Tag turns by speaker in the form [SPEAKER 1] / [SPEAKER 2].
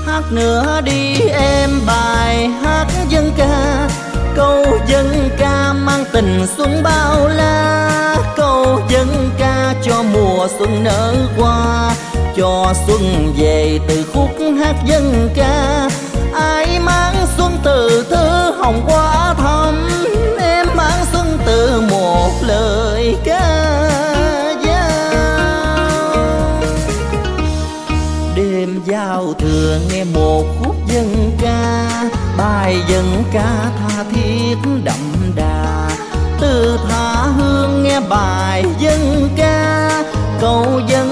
[SPEAKER 1] Hát nữa đi em bài hát dân ca, câu dân ca mang tình xuân bao la, câu dân ca cho mùa xuân nở hoa, cho xuân về từ khúc hát dân ca. Ai mang xuân từ thư hồng qua thăm, em mang xuân từ một lời ca dao. Đêm giao thừa nghe một khúc dân ca, bài dân ca tha thiết đậm đà. Từ tha hương nghe bài dân ca, câu dân